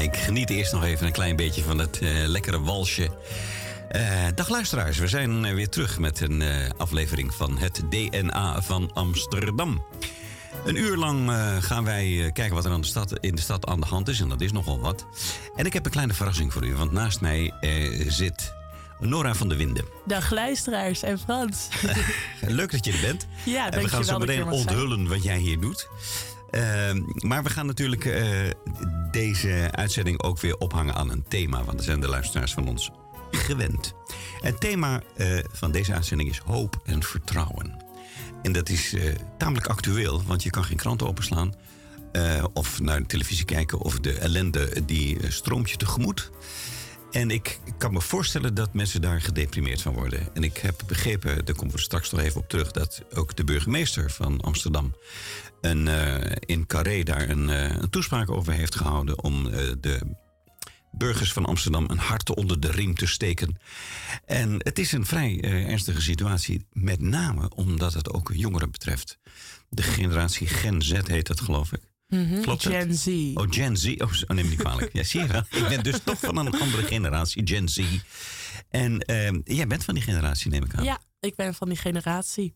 ik geniet eerst nog even een klein beetje van het lekkere walsje. Dag luisteraars, we zijn weer terug met een aflevering van het DNA van Amsterdam. Een uur lang gaan wij kijken wat er in de stad aan de hand is. En dat is nogal wat. En ik heb een kleine verrassing voor u. Want naast mij zit Nora van der Winden. Dag luisteraars en Frans. Leuk dat je er bent. Ja, en we gaan zo meteen onthullen wat jij hier doet. Maar we gaan natuurlijk deze uitzending ook weer ophangen aan een thema. Want daar zijn de luisteraars van ons gewend. Het thema van deze uitzending is hoop en vertrouwen. En dat is tamelijk actueel, want je kan geen krant openslaan. Of naar de televisie kijken of de ellende die stroomt je tegemoet. En ik kan me voorstellen dat mensen daar gedeprimeerd van worden. En ik heb begrepen, daar komen we straks nog even op terug, dat ook de burgemeester van Amsterdam in Carré daar een toespraak over heeft gehouden om de burgers van Amsterdam een hart onder de riem te steken. En het is een vrij ernstige situatie, met name omdat het ook jongeren betreft. De generatie Gen Z heet dat, geloof ik. Mm-hmm. Klopt Gen Z. Oh, Gen Z. Oh, neem me niet kwalijk. Ja, zie je wel. Ik ben dus toch van een andere generatie, Gen Z. En jij bent van die generatie, neem ik aan. Ja, ik ben van die generatie.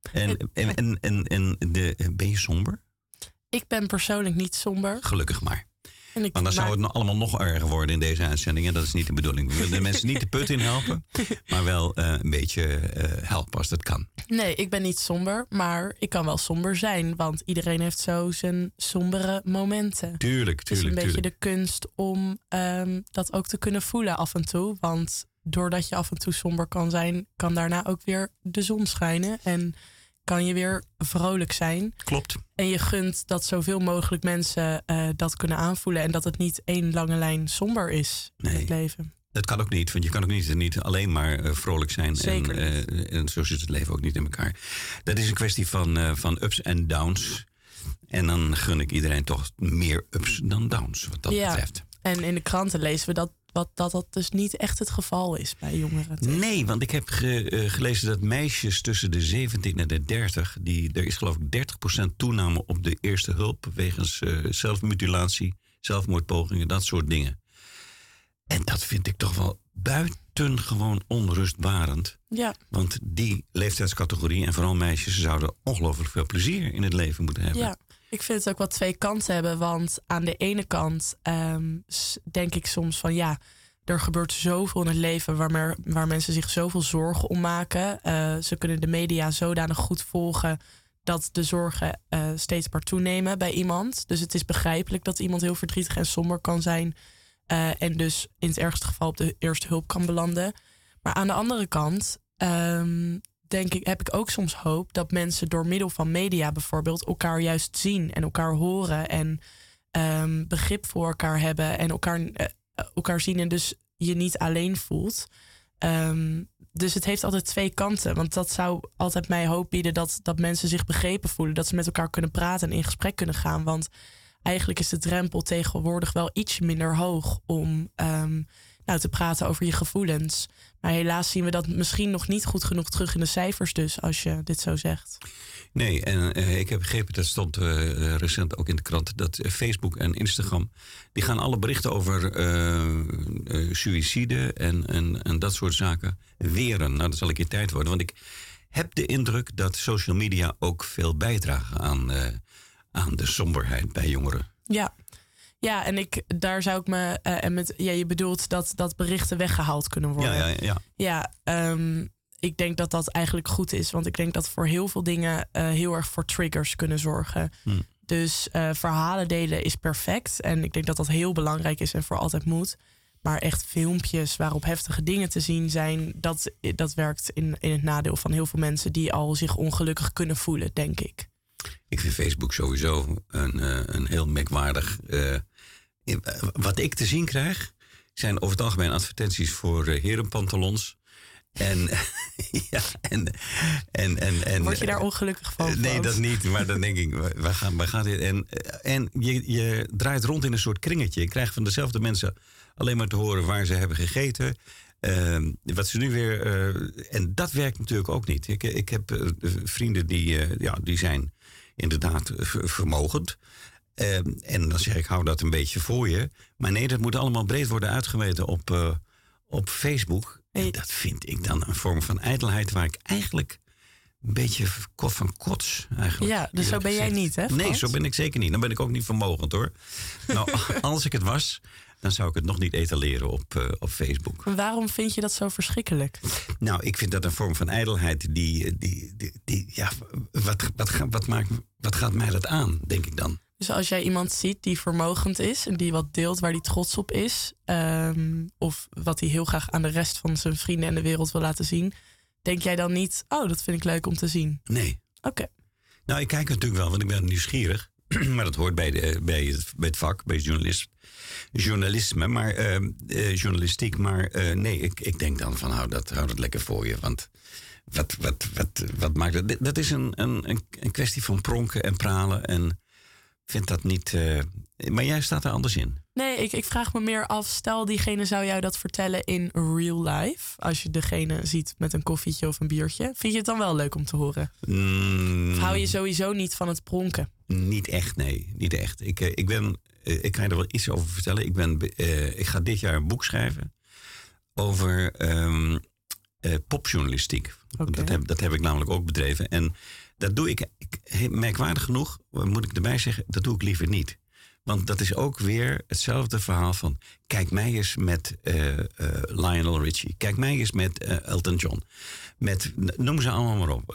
Ben je somber? Ik ben persoonlijk niet somber. Gelukkig maar. Want dan zou het allemaal nog erger worden in deze uitzending. En dat is niet de bedoeling. We willen de mensen niet de put in helpen. Maar wel een beetje helpen als dat kan. Nee, ik ben niet somber. Maar ik kan wel somber zijn. Want iedereen heeft zo zijn sombere momenten. Tuurlijk. Het is een beetje de kunst om dat ook te kunnen voelen af en toe. Want doordat je af en toe somber kan zijn, kan daarna ook weer de zon schijnen. En kan je weer vrolijk zijn. Klopt. En je gunt dat zoveel mogelijk mensen dat kunnen aanvoelen. En dat het niet één lange lijn somber is in het leven. Dat kan ook niet, want je kan ook niet alleen maar vrolijk zijn. Zeker en zo zit het leven ook niet in elkaar. Dat is een kwestie van ups en downs. En dan gun ik iedereen toch meer ups dan downs, wat dat betreft. En in de kranten lezen we dat dus niet echt het geval is bij jongeren. Nee, want ik heb gelezen dat meisjes tussen de 17 en de 30... er is geloof ik 30% toename op de eerste hulp wegens zelfmutilatie, zelfmoordpogingen, dat soort dingen. En dat vind ik toch wel buitengewoon onrustbarend. Ja. Want die leeftijdscategorie en vooral meisjes zouden ongelooflijk veel plezier in het leven moeten hebben. Ja. Ik vind het ook wel twee kanten hebben. Want aan de ene kant denk ik soms van er gebeurt zoveel in het leven waar mensen zich zoveel zorgen om maken. Ze kunnen de media zodanig goed volgen dat de zorgen steeds maar toenemen bij iemand. Dus het is begrijpelijk dat iemand heel verdrietig en somber kan zijn. En dus in het ergste geval op de eerste hulp kan belanden. Maar aan de andere kant heb ik ook soms hoop dat mensen door middel van media bijvoorbeeld elkaar juist zien en elkaar horen en begrip voor elkaar hebben en elkaar zien en dus je niet alleen voelt. Dus het heeft altijd twee kanten, want dat zou altijd mij hoop bieden dat mensen zich begrepen voelen, dat ze met elkaar kunnen praten en in gesprek kunnen gaan. Want eigenlijk is de drempel tegenwoordig wel iets minder hoog om te praten over je gevoelens. Maar helaas zien we dat misschien nog niet goed genoeg terug in de cijfers dus, als je dit zo zegt. Nee, en ik heb begrepen, dat stond recent ook in de krant, dat Facebook en Instagram, die gaan alle berichten over suïcide en dat soort zaken weren. Nou, dat zal een keer tijd worden, want ik heb de indruk dat social media ook veel bijdragen aan de somberheid bij jongeren. Ja, en daar zou ik me je bedoelt dat berichten weggehaald kunnen worden. Ja. Ik denk dat dat eigenlijk goed is, want ik denk dat voor heel veel dingen heel erg voor triggers kunnen zorgen. Dus verhalen delen is perfect en ik denk dat dat heel belangrijk is en voor altijd moet. Maar echt filmpjes waarop heftige dingen te zien zijn, dat werkt in het nadeel van heel veel mensen die al zich ongelukkig kunnen voelen, denk ik. Ik vind Facebook sowieso een heel merkwaardig. Wat ik te zien krijg, zijn over het algemeen advertenties voor herenpantalons. En word je daar ongelukkig van? Nee, dat niet. Maar dan denk ik, waar gaat dit? En je draait rond in een soort kringetje. Je krijgt van dezelfde mensen alleen maar te horen waar ze hebben gegeten. Wat ze nu weer. En dat werkt natuurlijk ook niet. Ik heb vrienden die zijn inderdaad vermogend. En dan zeg ik, hou dat een beetje voor je. Maar nee, dat moet allemaal breed worden uitgemeten op Facebook. En dat vind ik dan een vorm van ijdelheid waar ik eigenlijk een beetje van kots. Eigenlijk, ja, dus zo ben jij niet, hè? Frans? Nee, zo ben ik zeker niet. Dan ben ik ook niet vermogend, hoor. Nou, als ik het was, dan zou ik het nog niet etaleren op Facebook. Waarom vind je dat zo verschrikkelijk? Nou, ik vind dat een vorm van ijdelheid wat gaat mij dat aan, denk ik dan? Dus als jij iemand ziet die vermogend is en die wat deelt waar hij trots op is, of wat hij heel graag aan de rest van zijn vrienden en de wereld wil laten zien, denk jij dan niet, oh, dat vind ik leuk om te zien? Nee. Oké. Nou, ik kijk natuurlijk wel, want ik ben nieuwsgierig. Maar dat hoort bij het vak, bij journalisme, journalistiek. Maar nee, ik denk dan van, hou dat lekker voor je. Want wat maakt het? Dat is een kwestie van pronken en pralen. En vind dat niet. Maar jij staat er anders in. Nee, ik vraag me meer af. Stel, diegene zou jou dat vertellen in real life. Als je degene ziet met een koffietje of een biertje. Vind je het dan wel leuk om te horen? Of hou je sowieso niet van het pronken? Niet echt, nee. Niet echt. Ik kan je er wel iets over vertellen. Ik ga dit jaar een boek schrijven over popjournalistiek. Okay. Dat heb ik namelijk ook bedreven. En dat doe ik merkwaardig genoeg, moet ik erbij zeggen, dat doe ik liever niet. Want dat is ook weer hetzelfde verhaal van, kijk mij eens met Lionel Richie. Kijk mij eens met Elton John. Noem ze allemaal maar op.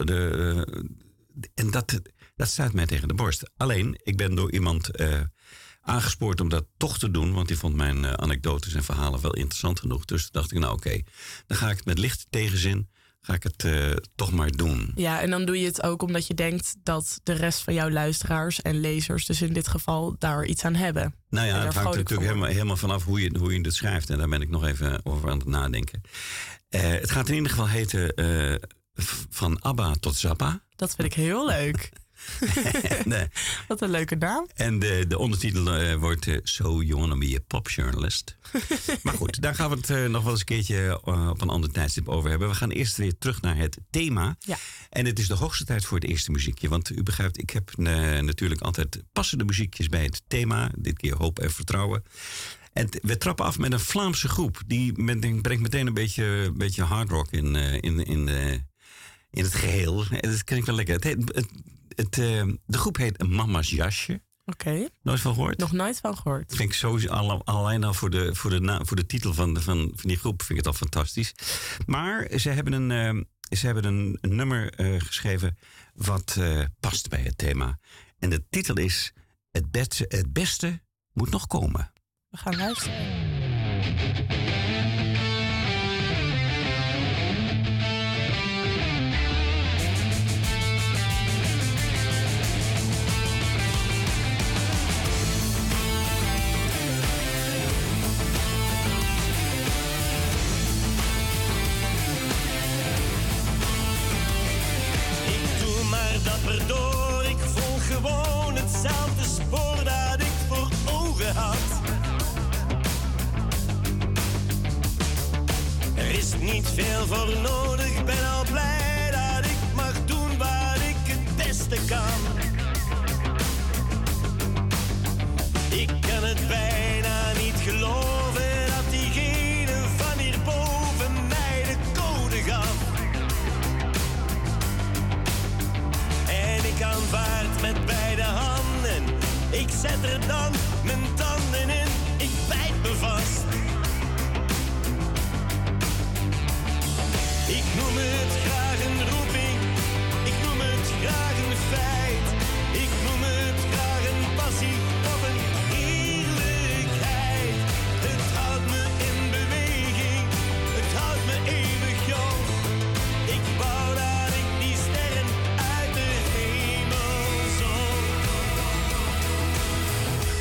En dat staat mij tegen de borst. Alleen, ik ben door iemand aangespoord om dat toch te doen, want die vond mijn anekdotes en verhalen wel interessant genoeg. Dus toen dacht ik, nou oké, dan ga ik het met lichte tegenzin, ga ik het toch maar doen. Ja, en dan doe je het ook omdat je denkt dat de rest van jouw luisteraars en lezers, dus in dit geval, daar iets aan hebben. Nou ja, het hangt natuurlijk helemaal vanaf hoe je het schrijft. En daar ben ik nog even over aan het nadenken. Het gaat in ieder geval heten van ABBA tot Zappa. Dat vind ik heel leuk. Wat een leuke naam. En de ondertitel wordt So You Wanna Be a Pop Journalist. Maar goed, daar gaan we het nog wel eens een keertje op een ander tijdstip over hebben. We gaan eerst weer terug naar het thema. Ja. En het is de hoogste tijd voor het eerste muziekje. Want u begrijpt, ik heb natuurlijk altijd passende muziekjes bij het thema. Dit keer hoop en vertrouwen. En we trappen af met een Vlaamse groep. Die brengt meteen een beetje hard rock in het geheel. En dat klinkt wel lekker. De groep heet Mama's Jasje. Oké. Nooit van gehoord? Nog nooit van gehoord. Dat vind ik sowieso alleen al voor de titel van die groep vind ik het al fantastisch. Maar ze hebben een nummer geschreven wat past bij het thema. En de titel is Het beste moet nog komen. We gaan luisteren. Door, ik volg gewoon hetzelfde spoor dat ik voor ogen had. Er is niet veel voor nodig, ben al blij dat ik mag doen wat ik het beste kan. Ik kan het bijna niet geloven dat diegene van hierboven mij de code gaf. Ik aanvaard met beide handen. Ik zet er dan mijn tanden in. Ik bijt me vast. Ik noem het graag een roeping. Ik noem het graag een feit. Ik noem het graag een passie of een eerlijkheid. Het houdt me in beweging. Het houdt me eeuwig jong. Ik wou dat ik die sterren uit de hemel zong.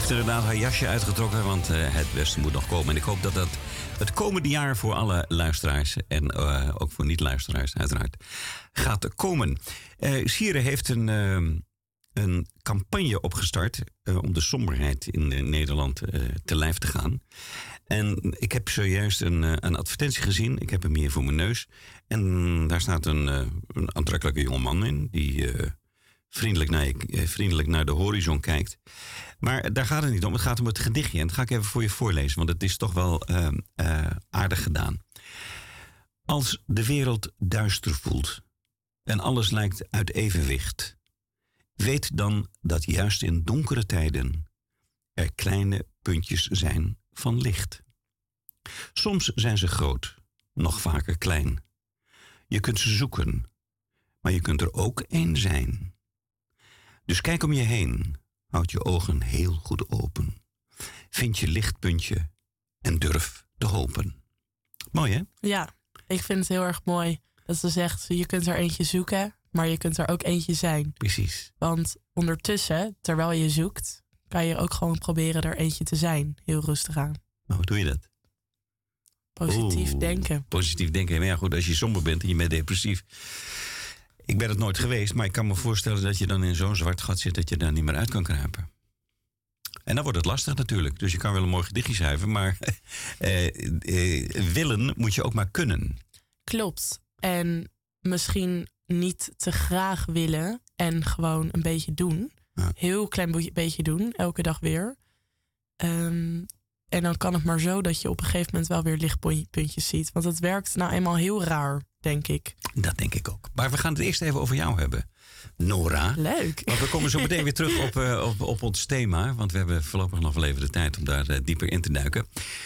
heeft inderdaad haar jasje uitgetrokken, want het beste moet nog komen. En ik hoop dat dat het komende jaar voor alle luisteraars en ook voor niet-luisteraars uiteraard gaat komen. Siere heeft een campagne opgestart om de somberheid in Nederland te lijf te gaan. En ik heb zojuist een advertentie gezien. Ik heb hem hier voor mijn neus. En daar staat een aantrekkelijke jongeman in die vriendelijk naar de horizon kijkt. Maar daar gaat het niet om. Het gaat om het gedichtje. En dat ga ik even voor je voorlezen, want het is toch wel aardig gedaan. Als de wereld duister voelt en alles lijkt uit evenwicht, weet dan dat juist in donkere tijden er kleine puntjes zijn van licht. Soms zijn ze groot, nog vaker klein. Je kunt ze zoeken, maar je kunt er ook één zijn. Dus kijk om je heen, houd je ogen heel goed open. Vind je lichtpuntje en durf te hopen. Mooi, hè? Ja, ik vind het heel erg mooi dat ze zegt, je kunt er eentje zoeken, maar je kunt er ook eentje zijn. Precies. Want ondertussen, terwijl je zoekt, kan je ook gewoon proberen er eentje te zijn. Heel rustig aan. Maar hoe doe je dat? Positief denken. Positief denken. Maar ja, goed, als je somber bent en je bent depressief. Ik ben het nooit geweest, maar ik kan me voorstellen dat je dan in zo'n zwart gat zit dat je daar niet meer uit kan kruipen. En dan wordt het lastig natuurlijk. Dus je kan wel een mooi gedichtje schrijven, maar willen moet je ook maar kunnen. Klopt. En misschien niet te graag willen en gewoon een beetje doen. Ja. Heel klein beetje doen, elke dag weer. En dan kan het maar zo dat je op een gegeven moment wel weer lichtpuntjes ziet. Want het werkt nou eenmaal heel raar, denk ik. Dat denk ik ook. Maar we gaan het eerst even over jou hebben, Nora. Leuk. Want we komen zo meteen weer terug op ons thema. Want we hebben voorlopig nog wel even de tijd om daar dieper in te duiken.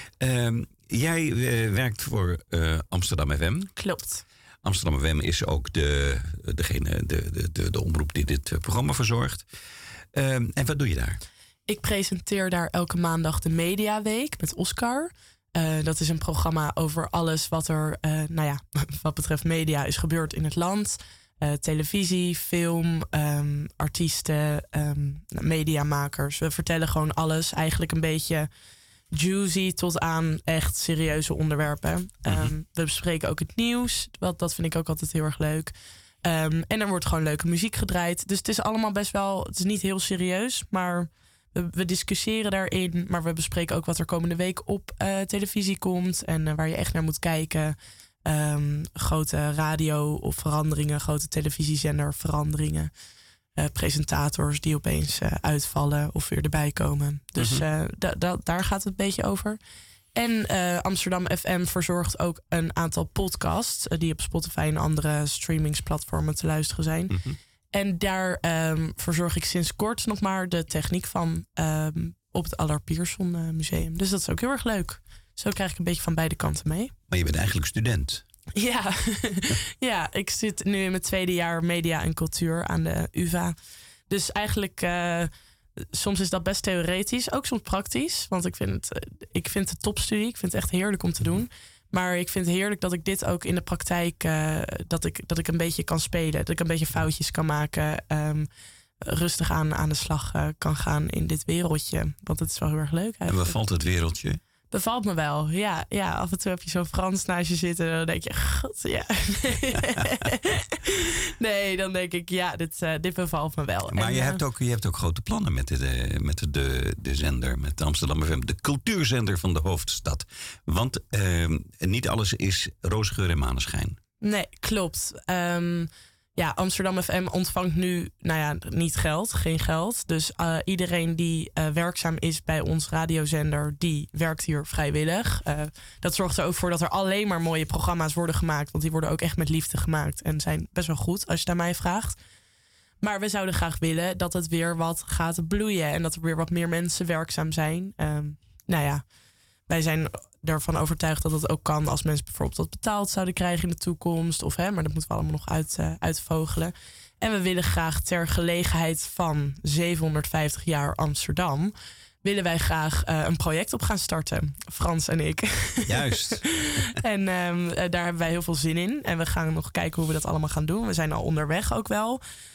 Jij werkt voor Amsterdam FM. Klopt. Amsterdam FM is ook de omroep die dit programma verzorgt. En wat doe je daar? Ik presenteer daar elke maandag de Mediaweek met Oscar. Dat is een programma over alles wat er, wat betreft media is gebeurd in het land. Televisie, film, artiesten, mediamakers. We vertellen gewoon alles. Eigenlijk een beetje juicy tot aan echt serieuze onderwerpen. We bespreken ook het nieuws. Dat vind ik ook altijd heel erg leuk. En er wordt gewoon leuke muziek gedraaid. Dus het is allemaal best wel, het is niet heel serieus, maar we discussiëren daarin. Maar we bespreken ook wat er komende week op televisie komt en waar je echt naar moet kijken. Grote radio of veranderingen, grote televisiezender veranderingen. Presentators die opeens uitvallen of weer erbij komen. Dus daar gaat het een beetje over. En Amsterdam FM verzorgt ook een aantal podcasts die op Spotify en andere streamingsplatformen te luisteren zijn. En daar verzorg ik sinds kort nog maar de techniek van op het Allard Pierson Museum. Dus dat is ook heel erg leuk. Zo krijg ik een beetje van beide kanten mee. Maar je bent eigenlijk student. Ja, ja, ik zit nu in mijn tweede jaar media en cultuur aan de UvA. Dus eigenlijk, soms is dat best theoretisch, ook soms praktisch. Want ik vind het topstudie, ik vind het echt heerlijk om te doen. Maar ik vind het heerlijk dat ik dit ook in de praktijk, dat ik een beetje kan spelen. Dat ik een beetje foutjes kan maken. Rustig aan de slag kan gaan in dit wereldje. Want het is wel heel erg leuk eigenlijk. En bevalt het wereldje? Bevalt me wel, ja. Af en toe heb je zo'n Frans naast je zitten. En dan denk je, god, ja. Nee, dan denk ik, ja, dit bevalt me wel. Maar en, je hebt ook grote plannen met de zender, met Amsterdam FM. De cultuurzender van de hoofdstad. Want niet alles is roosgeur en maneschijn. Nee, klopt. Amsterdam FM ontvangt nu, niet geen geld. Dus iedereen die werkzaam is bij ons radiozender, die werkt hier vrijwillig. Dat zorgt er ook voor dat er alleen maar mooie programma's worden gemaakt. Want die worden ook echt met liefde gemaakt en zijn best wel goed, als je het aan mij vraagt. Maar we zouden graag willen dat het weer wat gaat bloeien en dat er weer wat meer mensen werkzaam zijn. Wij zijn ervan overtuigd dat het ook kan als mensen bijvoorbeeld dat betaald zouden krijgen in de toekomst. Maar dat moeten we allemaal nog uitvogelen. En we willen graag ter gelegenheid van 750 jaar Amsterdam, willen wij graag een project op gaan starten. Frans en ik. Juist. En daar hebben wij heel veel zin in. En we gaan nog kijken hoe we dat allemaal gaan doen. We zijn al onderweg ook wel.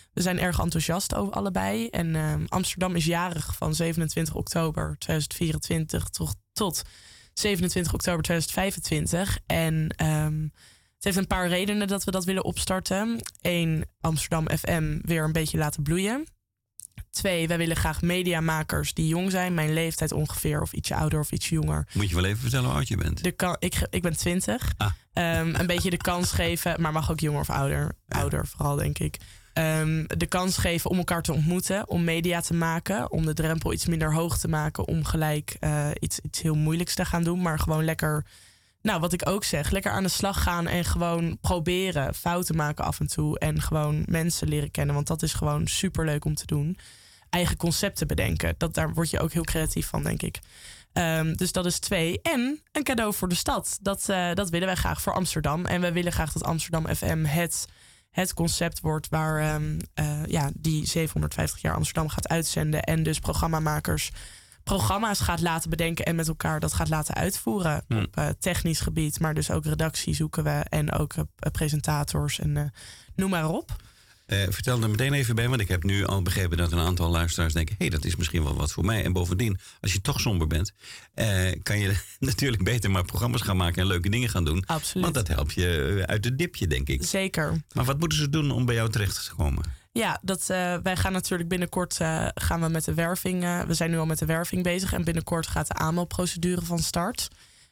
We zijn erg enthousiast over allebei. En Amsterdam is jarig van 27 oktober 2024 tot 27 oktober 2025. En het heeft een paar redenen dat we dat willen opstarten. 1, Amsterdam FM weer een beetje laten bloeien. 2, wij willen graag mediamakers die jong zijn. Mijn leeftijd ongeveer, of ietsje ouder of iets jonger. Moet je wel even vertellen hoe oud je bent? Ik ben 20. Een beetje de kans geven, maar mag ook jonger of ouder. Ja. Ouder vooral, denk ik. De kans geven om elkaar te ontmoeten, om media te maken, om de drempel iets minder hoog te maken, om gelijk iets heel moeilijks te gaan doen, maar gewoon lekker, nou wat ik ook zeg, lekker aan de slag gaan en gewoon proberen, fouten maken af en toe en gewoon mensen leren kennen, want dat is gewoon superleuk om te doen. Eigen concepten bedenken, daar word je ook heel creatief van, denk ik. Dus dat is 2. En een cadeau voor de stad. Dat willen wij graag voor Amsterdam. En we willen graag dat Amsterdam FM het concept wordt waar die 750 jaar Amsterdam gaat uitzenden. En dus programmamakers programma's gaat laten bedenken en met elkaar dat gaat laten uitvoeren. Op technisch gebied, maar dus ook redactie zoeken we. En ook presentators en noem maar op. Vertel er meteen even bij, want ik heb nu al begrepen dat een aantal luisteraars denken, hey, dat is misschien wel wat voor mij. En bovendien, als je toch somber bent, kan je natuurlijk beter maar programma's gaan maken en leuke dingen gaan doen. Absoluut. Want dat helpt je uit het dipje, denk ik. Zeker. Maar wat moeten ze doen om bij jou terecht te komen? Ja, wij gaan natuurlijk binnenkort gaan we met de werving. We zijn nu al met de werving bezig en binnenkort gaat de aanmeldprocedure van start.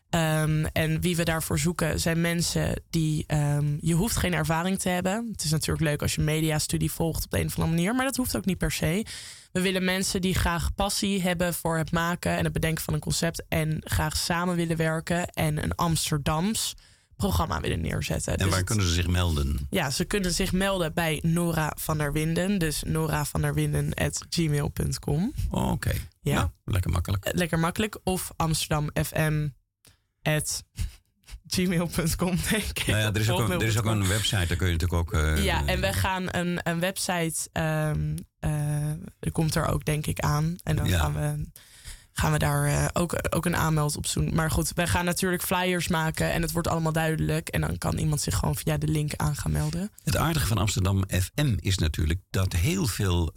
En wie we daarvoor zoeken zijn mensen die... je hoeft geen ervaring te hebben. Het is natuurlijk leuk als je mediastudie volgt op de een of andere manier, maar dat hoeft ook niet per se. We willen mensen die graag passie hebben voor het maken en het bedenken van een concept en graag samen willen werken en een Amsterdams programma willen neerzetten. En waar kunnen ze zich melden? Ja, ze kunnen zich melden bij Nora van der Winden. Dus noravanderwinden@gmail.com. Oh, oké. Ja. Nou, lekker makkelijk. Lekker makkelijk. Of amsterdamfm@gmail.com, denk ik. Nou ja, er is ook een website, daar kun je natuurlijk ook... ja, en we gaan een website... er komt er ook, denk ik, aan. En dan gaan we daar ook een aanmeld op doen. Maar goed, wij gaan natuurlijk flyers maken en het wordt allemaal duidelijk. En dan kan iemand zich gewoon via de link aan gaan melden. Het aardige van Amsterdam FM is natuurlijk dat heel veel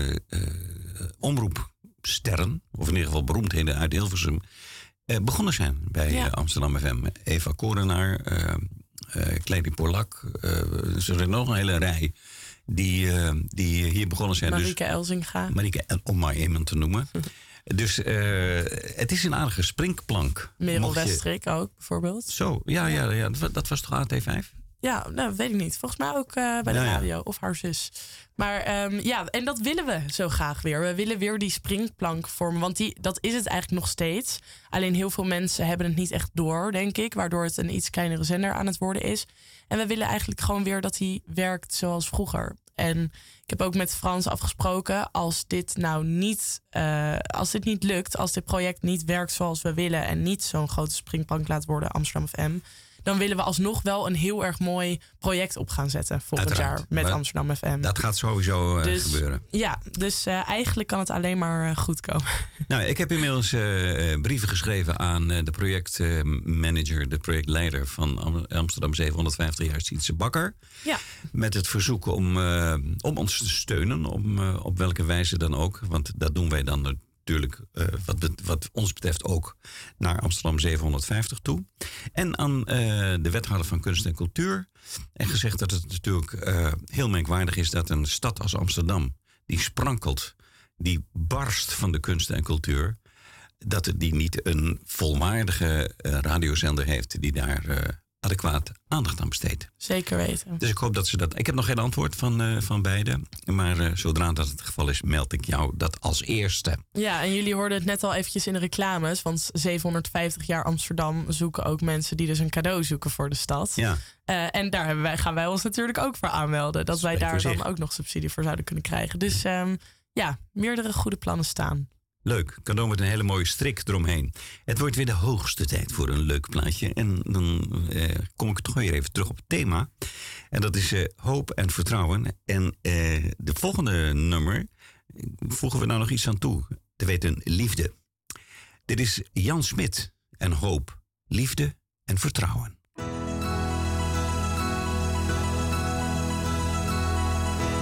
omroepsterren, of in ieder geval beroemdheden uit Hilversum, begonnen zijn bij Amsterdam FM. Eva Korenaar, Clary Polak, er zijn nog een hele rij die hier begonnen zijn. Marieke Elzinga. Om maar iemand te noemen. Dus het is een aardige springplank. Merel Westrik ook, bijvoorbeeld. Zo, ja. Dat was toch AT5? Ja, nou, weet ik niet. Volgens mij ook bij de radio of haar zus. Maar en dat willen we zo graag weer. We willen weer die springplank vormen. Want dat is het eigenlijk nog steeds. Alleen heel veel mensen hebben het niet echt door, denk ik. Waardoor het een iets kleinere zender aan het worden is. En we willen eigenlijk gewoon weer dat hij werkt zoals vroeger. En ik heb ook met Frans afgesproken, als dit niet lukt, als dit project niet werkt zoals we willen en niet zo'n grote springplank laat worden, Amsterdam FM, dan willen we alsnog wel een heel erg mooi project op gaan zetten volgend jaar met Amsterdam FM. Dat gaat sowieso gebeuren. Ja, dus eigenlijk kan het alleen maar goed komen. Nou, ik heb inmiddels brieven geschreven aan de projectmanager, de projectleider van Amsterdam 750 jaar, Sietse Bakker. Ja. Met het verzoek om ons te steunen, op welke wijze dan ook. Want dat doen wij dan natuurlijk, wat ons betreft, ook naar Amsterdam 750 toe. En aan de wethouder van Kunst en Cultuur. En gezegd dat het natuurlijk heel merkwaardig is dat een stad als Amsterdam, die sprankelt, die barst van de kunst en cultuur, dat die niet een volwaardige radiozender heeft die daar adequaat aandacht aan besteedt. Zeker weten. Dus ik hoop dat ze dat... Ik heb nog geen antwoord van beiden. Maar zodra dat het geval is, meld ik jou dat als eerste. Ja, en jullie hoorden het net al eventjes in de reclames. Want 750 jaar Amsterdam zoeken ook mensen die dus een cadeau zoeken voor de stad. Ja. En daar gaan wij ons natuurlijk ook voor aanmelden. Dat wij daar dan ook nog subsidie voor zouden kunnen krijgen. Dus meerdere goede plannen staan. Leuk, cadeau met een hele mooie strik eromheen. Het wordt weer de hoogste tijd voor een leuk plaatje. En dan kom ik toch weer even terug op het thema. En dat is hoop en vertrouwen. En de volgende nummer voegen we nou nog iets aan toe. Te weten liefde. Dit is Jan Smit en hoop, liefde en vertrouwen.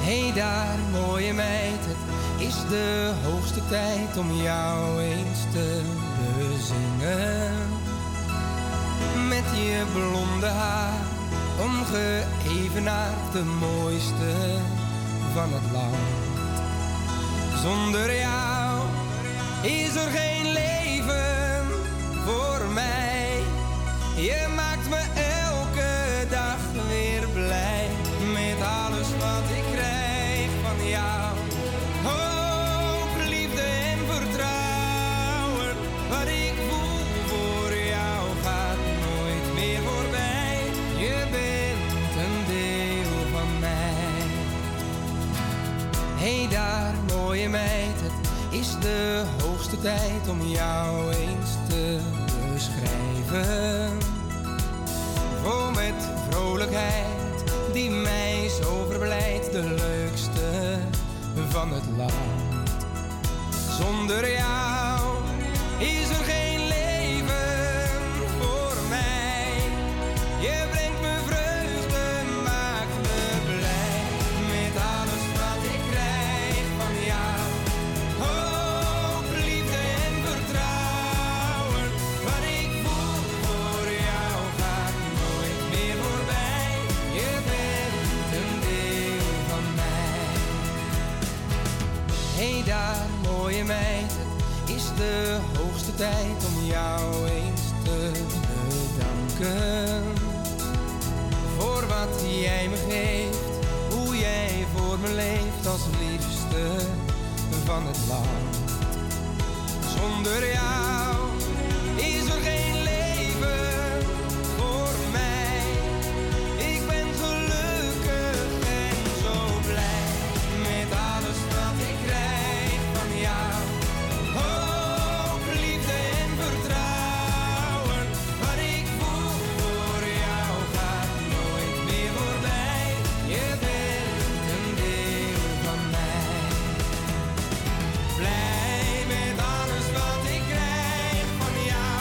Hey daar, mooie meid, het is de hoogste tijd om jou eens te bezingen. Met je blonde haar, ongeëvenaard de mooiste van het land. Zonder jou is er geen leven voor mij. Je maakt me elke dag weer blij met alles wat ik krijg van jou. Hoop, liefde en vertrouwen. Wat ik voel voor jou gaat nooit meer voorbij. Je bent een deel van mij. Hey daar, mooie meid, het is de hoogste tijd om jou eens te beschrijven. Vol met vrolijkheid die mij zo verblijdt, de leukste van het land. Zonder jou is er geen leven voor mij. Je brengt me vreugde, maakt me blij met alles wat ik krijg van jou. Hoop, liefde en vertrouwen. Wat ik voel voor jou gaat nooit meer voorbij. Je bent een deel van mij. Hey daar, mooie meid, het is de hoogste tijd om jou eens te bedanken. Voor wat jij me geeft, hoe jij voor me leeft als liefste van het land. Zonder jou is er geen leven voor mij. Ik ben gelukkig en zo blij met alles wat ik krijg van jou. Hoop, liefde en vertrouwen. Wat ik voel voor jou gaat nooit meer voorbij. Je bent een deel van mij. Blij met alles wat ik krijg van jou.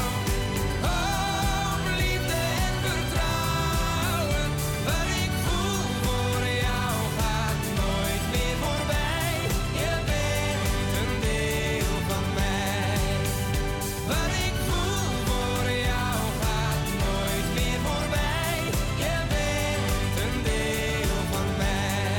Hoop, liefde en vertrouwen. Wat ik voel voor jou gaat nooit meer voorbij. Je bent een deel van mij. Wat ik voel voor jou gaat nooit meer voorbij. Je bent een deel van mij.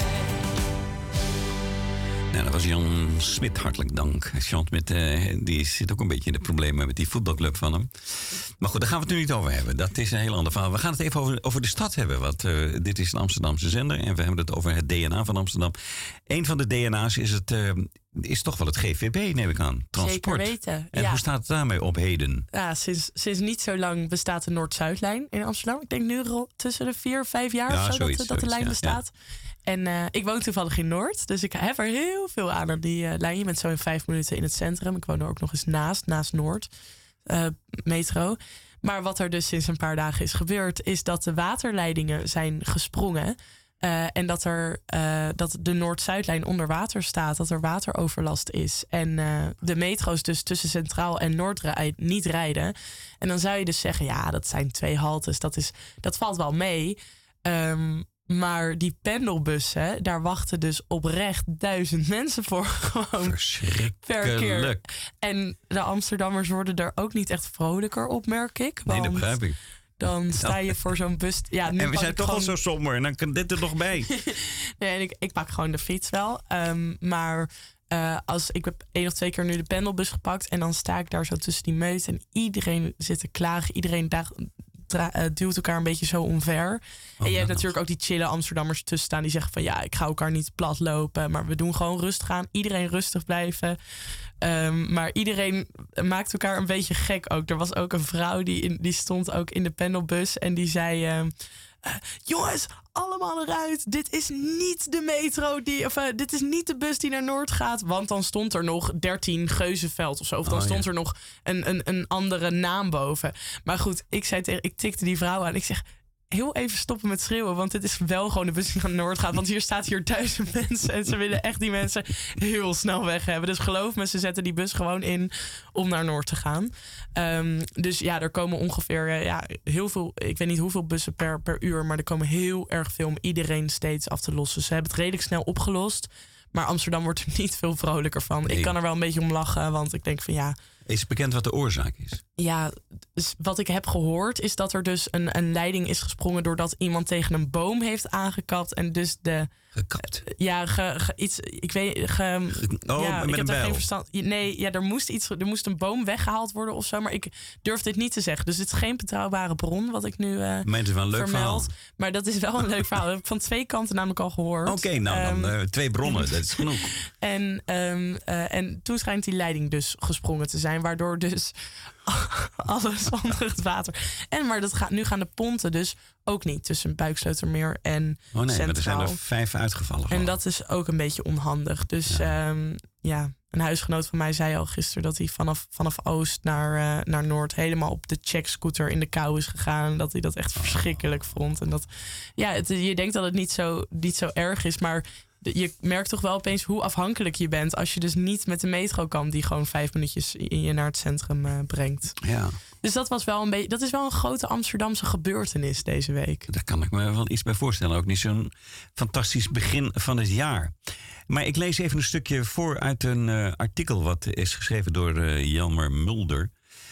Nou, dat was Jan Smit, hartelijk dank. Jan Smit, die zit ook een beetje in de problemen met die voetbalclub van hem. Maar goed, daar gaan we het nu niet over hebben. Dat is een heel ander verhaal. We gaan het even over de stad hebben. Want dit is een Amsterdamse zender en we hebben het over het DNA van Amsterdam. Een van de DNA's is toch wel het GVB, neem ik aan. Transport. Zeker weten. En ja. hoe staat het daarmee op heden? Ja, sinds niet zo lang bestaat de Noord-Zuidlijn in Amsterdam. Ik denk nu tussen de 4 of 5 jaar Ja, of zo zoiets, dat de lijn ja, bestaat. En ik woon toevallig in Noord, dus ik heb er heel veel aan die lijn. Je bent zo in 5 minuten in het centrum. Ik woon er ook nog eens naast Noord, metro. Maar wat er dus sinds een paar dagen is gebeurd, is dat de waterleidingen zijn gesprongen. En dat de Noord-Zuidlijn onder water staat, dat er wateroverlast is. En de metro's dus tussen Centraal en Noord niet rijden. En dan zou je dus zeggen, ja, dat zijn 2 haltes, dat valt wel mee. Maar die pendelbussen, daar wachten dus oprecht 1000 mensen voor. Gewoon per keer. En de Amsterdammers worden er ook niet echt vrolijker op, merk ik. Nee, dat begrijp ik. Dan sta je voor zo'n bus. Ja, nu en we zijn toch gewoon al zo somber en dan kan dit er nog bij. Nee, en ik pak gewoon de fiets wel. Maar ik heb 1 of 2 keer nu de pendelbus gepakt. En dan sta ik daar zo tussen die meute. En iedereen zit te klagen. Iedereen duwt elkaar een beetje zo omver. En je hebt natuurlijk ook die chille Amsterdammers tussen staan die zeggen van ja, ik ga elkaar niet plat lopen, maar we doen gewoon rustig aan. Iedereen rustig blijven. Maar iedereen maakt elkaar een beetje gek ook. Er was ook een vrouw die stond ook in de pendelbus en die zei jongens, allemaal eruit. Dit is niet de metro dit is niet de bus die naar Noord gaat. Want dan stond er nog 13 Geuzenveld of zo. Of dan stond er nog een andere naam boven. Maar goed, ik tikte die vrouw aan. Ik zeg, heel even stoppen met schreeuwen. Want dit is wel gewoon de bus die naar Noord gaat. Want hier staat 1000 mensen. En ze willen echt die mensen heel snel weg hebben. Dus geloof me, ze zetten die bus gewoon in om naar Noord te gaan. Dus ja, er komen ongeveer heel veel... Ik weet niet hoeveel bussen per uur. Maar er komen heel erg veel om iedereen steeds af te lossen. Ze hebben het redelijk snel opgelost. Maar Amsterdam wordt er niet veel vrolijker van. Nee. Ik kan er wel een beetje om lachen. Want ik denk van ja... Is het bekend wat de oorzaak is? Ja, dus wat ik heb gehoord is dat er dus een leiding is gesprongen... doordat iemand tegen een boom heeft aangekapt. En dus de... Gekapt? Ja, iets... Ik weet... ik heb daar geen verstand... Nee, ja, er moest een boom weggehaald worden of zo. Maar ik durf dit niet te zeggen. Dus het is geen betrouwbare bron wat ik nu maar het is wel een leuk verhaal. Maar dat is wel een leuk verhaal. Dat heb ik van 2 kanten namelijk al gehoord. Oké, dan 2 bronnen. Dat is genoeg. En toen schijnt die leiding dus gesprongen te zijn. Waardoor dus alles onder het water. Maar nu gaan de ponten dus ook niet tussen Buikslotermeer en Centraal. Maar er zijn er 5 uitgevallen. En dat is ook een beetje onhandig. Dus een huisgenoot van mij zei al gisteren dat hij vanaf Oost naar Noord helemaal op de checkscooter in de kou is gegaan. En dat hij dat echt verschrikkelijk vond. En dat, je denkt dat het niet zo erg is, maar je merkt toch wel opeens hoe afhankelijk je bent als je dus niet met de metro kan die gewoon 5 minuutjes je naar het centrum brengt. Ja. Dus dat is wel een grote Amsterdamse gebeurtenis deze week. Daar kan ik me wel iets bij voorstellen. Ook niet zo'n fantastisch begin van het jaar. Maar ik lees even een stukje voor uit een artikel wat is geschreven door Jelmer Mulder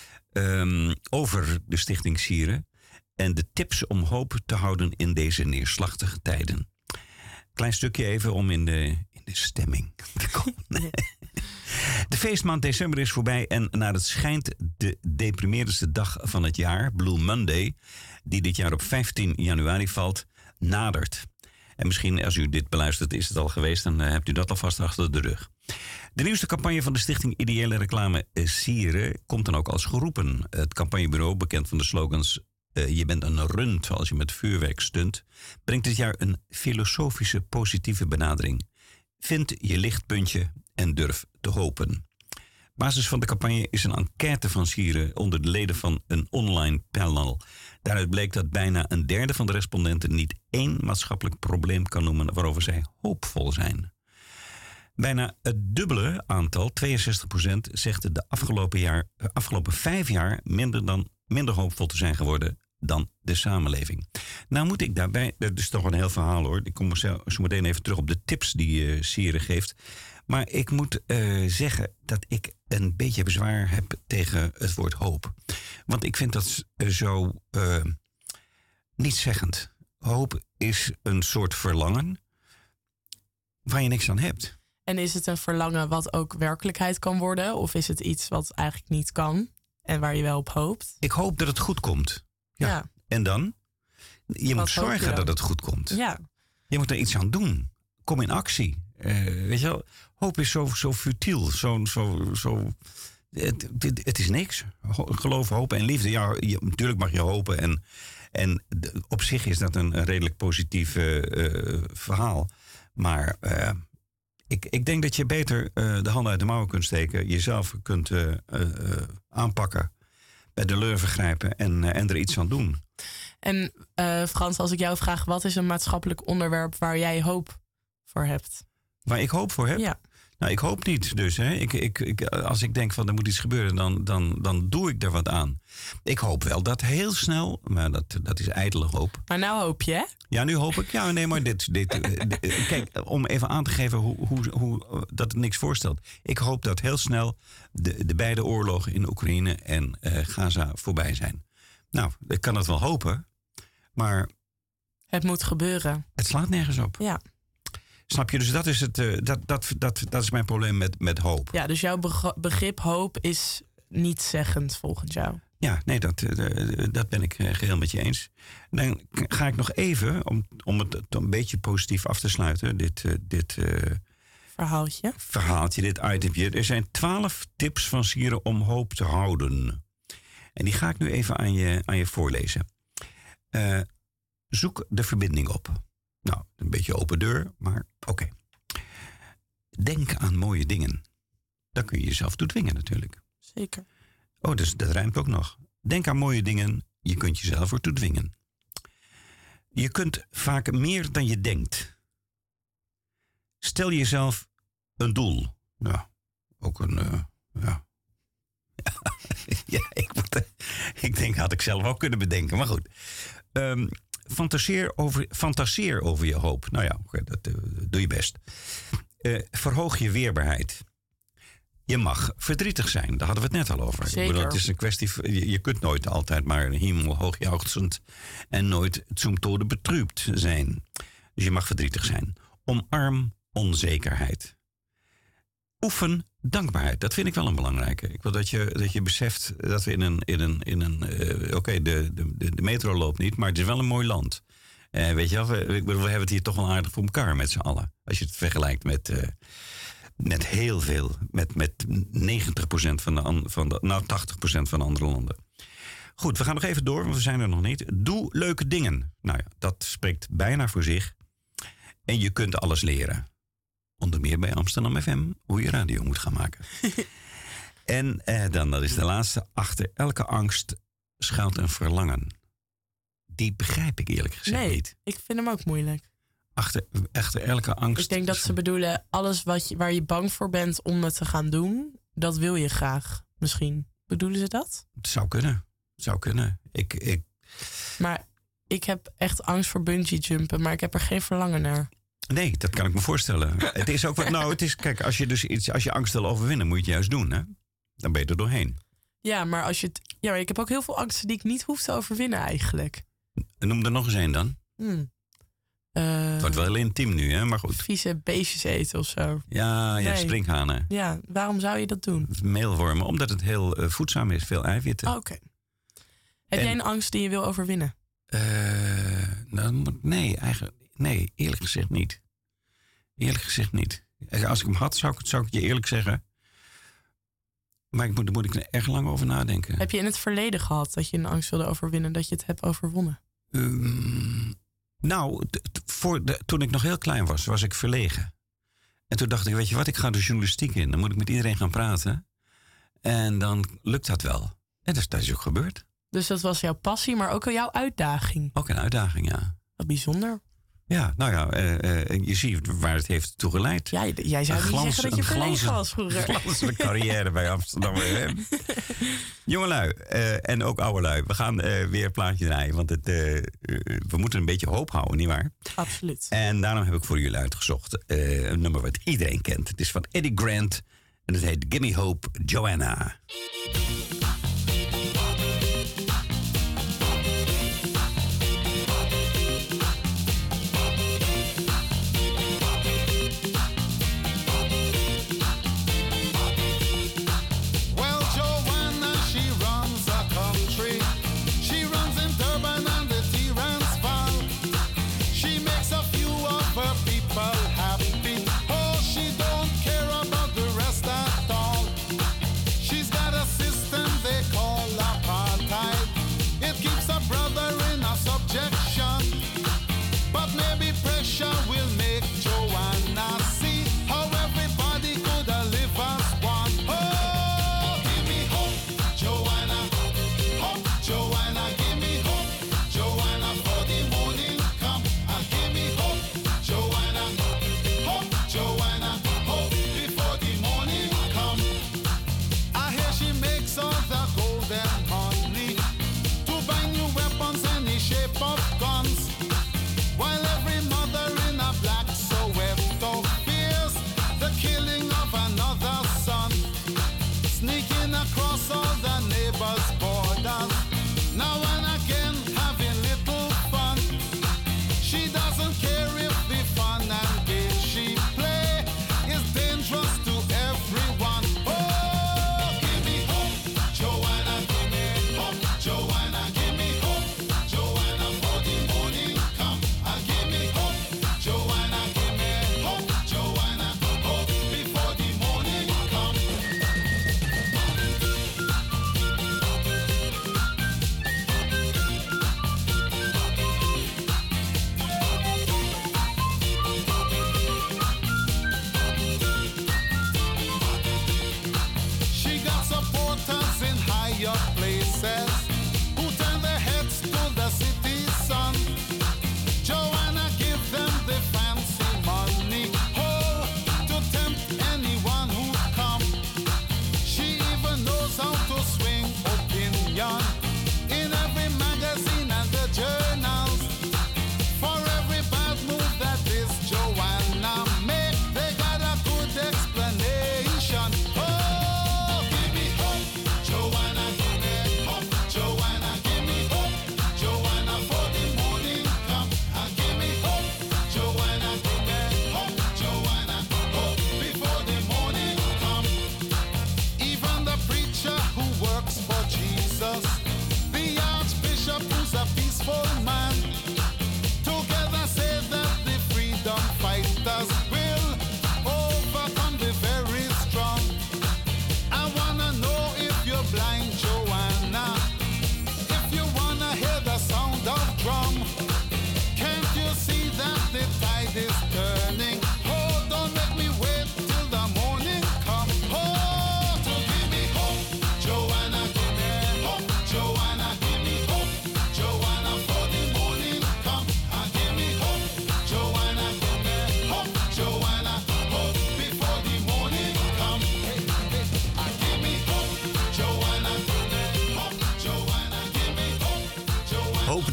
over de Stichting Sieren en de tips om hoop te houden in deze neerslachtige tijden. Klein stukje even om in de stemming te komen. De feestmaand december is voorbij en naar het schijnt de deprimerendste dag van het jaar, Blue Monday, die dit jaar op 15 januari valt, nadert. En misschien als u dit beluistert is het al geweest, dan hebt u dat alvast achter de rug. De nieuwste campagne van de Stichting Ideële Reclame Sieren komt dan ook als geroepen. Het campagnebureau, bekend van de slogans je bent een rund als je met vuurwerk stunt, brengt dit jaar een filosofische positieve benadering. Vind je lichtpuntje en durf te hopen. Basis van de campagne is een enquête van Sieren onder de leden van een online panel. Daaruit bleek dat bijna een derde van de respondenten niet 1 maatschappelijk probleem kan noemen waarover zij hoopvol zijn. Bijna het dubbele aantal, 62%, zegt de afgelopen 5 jaar minder hoopvol te zijn geworden dan de samenleving. Nou moet ik daarbij, dat is toch een heel verhaal hoor. Ik kom zo meteen even terug op de tips die Sieren geeft. Maar ik moet zeggen dat ik een beetje bezwaar heb tegen het woord hoop. Want ik vind dat zo nietszeggend. Hoop is een soort verlangen waar je niks aan hebt. En is het een verlangen wat ook werkelijkheid kan worden? Of is het iets wat eigenlijk niet kan en waar je wel op hoopt? Ik hoop dat het goed komt. Ja. En dan? Je moet zorgen dat het goed komt. Ja. Je moet er iets aan doen. Kom in actie. Weet je wel? Hoop is zo futiel. Het is niks. Geloof, hopen en liefde. Ja, natuurlijk mag je hopen. En op zich is dat een redelijk positief verhaal. Maar ik denk dat je beter de handen uit de mouwen kunt steken. Jezelf kunt aanpakken. Bij de lurven grijpen en er iets aan doen. En Frans, als ik jou vraag, wat is een maatschappelijk onderwerp waar jij hoop voor hebt? Waar ik hoop voor heb? Ja. Nou, ik hoop niet. Dus hè. Als ik denk van er moet iets gebeuren, dan doe ik er wat aan. Ik hoop wel dat heel snel, maar dat is ijdele hoop. Maar nou hoop je, hè? Ja, nu hoop ik. Ja, nee, maar dit kijk, om even aan te geven hoe dat het niks voorstelt. Ik hoop dat heel snel de beide oorlogen in Oekraïne en Gaza voorbij zijn. Nou, ik kan het wel hopen, maar het moet gebeuren. Het slaat nergens op. Ja. Snap je? Dus dat is dat is mijn probleem met hoop. Ja, dus jouw begrip hoop is nietszeggend volgens jou. Ja, nee, dat ben ik geheel met je eens. Dan ga ik nog even, om het een beetje positief af te sluiten, dit verhaaltje, dit itempje. Er zijn 12 tips van Sieren om hoop te houden. En die ga ik nu even aan je voorlezen. Zoek de verbinding op. Nou, een beetje open deur, maar oké. Denk aan mooie dingen. Daar kun je jezelf toe dwingen natuurlijk. Zeker. Oh, dus dat rijmt ook nog. Denk aan mooie dingen, je kunt jezelf ertoe dwingen. Je kunt vaak meer dan je denkt. Stel jezelf een doel. Ja, ook een... Ja, ik denk, had ik zelf ook kunnen bedenken. Maar goed. Fantaseer over je hoop. Nou ja, dat doe je best. Verhoog je weerbaarheid. Je mag verdrietig zijn. Daar hadden we het net al over. Zeker. Ik bedoel, het is een kwestie. Je kunt nooit altijd maar hemelhoogjuichend en nooit zum tode betrübt zijn. Dus je mag verdrietig zijn. Omarm onzekerheid. Oefen dankbaarheid. Dat vind ik wel een belangrijke. Ik wil dat je beseft dat we de metro loopt niet, maar het is wel een mooi land. Weet je wel, we hebben het hier toch wel aardig voor elkaar met z'n allen. Als je het vergelijkt met heel veel, met 90% van de 80% van de andere landen. Goed, we gaan nog even door, want we zijn er nog niet. Doe leuke dingen. Nou ja, dat spreekt bijna voor zich. En je kunt alles leren. Onder meer bij Amsterdam FM, hoe je radio moet gaan maken. En dan, dat is de laatste. Achter elke angst schuilt een verlangen. Die begrijp ik eerlijk gezegd niet. Ik vind hem ook moeilijk. Achter elke angst... Ik denk dat ze bedoelen, alles waar je bang voor bent om het te gaan doen, dat wil je graag. Misschien. Bedoelen ze dat? Het zou kunnen. Maar ik heb echt angst voor bungee jumpen, maar ik heb er geen verlangen naar. Nee, dat kan ik me voorstellen. Het is ook kijk, als je angst wil overwinnen, moet je het juist doen, hè? Dan ben je er doorheen. Ja, maar maar ik heb ook heel veel angsten die ik niet hoef te overwinnen eigenlijk. Noem er nog eens een dan. Het wordt wel heel intiem nu, hè? Maar goed. Vieze beestjes eten of zo. Ja, Nee. Sprinkhanen. Ja, waarom zou je dat doen? Meelwormen, omdat het heel voedzaam is. Veel eiwitten. Oh, oké. Heb jij een angst die je wil overwinnen? Nee, eigenlijk... Nee, eerlijk gezegd niet. Als ik hem had, zou ik het je eerlijk zeggen. Maar daar moet ik er erg lang over nadenken. Heb je in het verleden gehad dat je een angst wilde overwinnen, dat je het hebt overwonnen? Toen ik nog heel klein was ik verlegen. En toen dacht ik, weet je wat, ik ga de journalistiek in. Dan moet ik met iedereen gaan praten. En dan lukt dat wel. En dat is ook gebeurd. Dus dat was jouw passie, maar ook jouw uitdaging. Ook een uitdaging, ja. Wat bijzonder. Ja, nou ja, je ziet waar het heeft toe geleid. Ja, jij zou niet zeggen dat je verlegen was vroeger. Een glanzende carrière bij Amsterdam. Jongelui en ook oudelui. We gaan weer een plaatje draaien. Want we moeten een beetje hoop houden, nietwaar? Absoluut. En daarom heb ik voor jullie uitgezocht een nummer wat iedereen kent. Het is van Eddie Grant en het heet Gimme Hope, Joanna.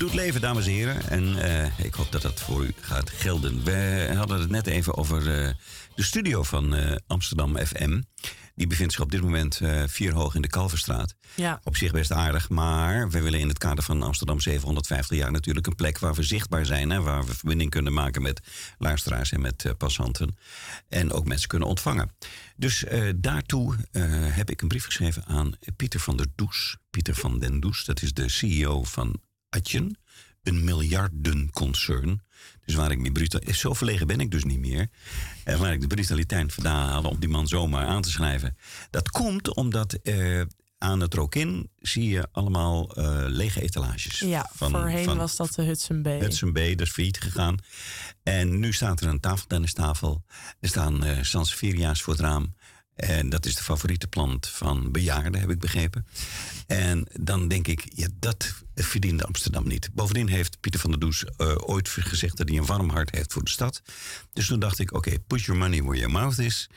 doet leven, dames en heren. En ik hoop dat dat voor u gaat gelden. We hadden het net even over de studio van Amsterdam FM. Die bevindt zich op dit moment 4 hoog in de Kalverstraat. Ja. Op zich best aardig, maar we willen in het kader van Amsterdam 750 jaar natuurlijk een plek waar we zichtbaar zijn. Hè, waar we verbinding kunnen maken met luisteraars en met passanten. En ook mensen kunnen ontvangen. Dus daartoe heb ik een brief geschreven aan Pieter van der Does. Pieter van den Does, dat is de CEO van Adyen. Een miljardenconcern. Dus waar ik me zo verlegen ben ik dus niet meer. Waar ik de brutaliteit vandaan haalde om die man zomaar aan te schrijven. Dat komt omdat aan het Rokin zie je allemaal lege etalages. Ja, voorheen was dat de Hudson Bay. Hudson Bay, dat is failliet gegaan. En nu staat er een tafeltennistafel. Er staan Sansevieria's voor het raam. En dat is de favoriete plant van bejaarden, heb ik begrepen. En dan denk ik, ja, dat verdiende Amsterdam niet. Bovendien heeft Pieter van der Does ooit gezegd dat hij een warm hart heeft voor de stad. Dus toen dacht ik, oké, put your money where your mouth is.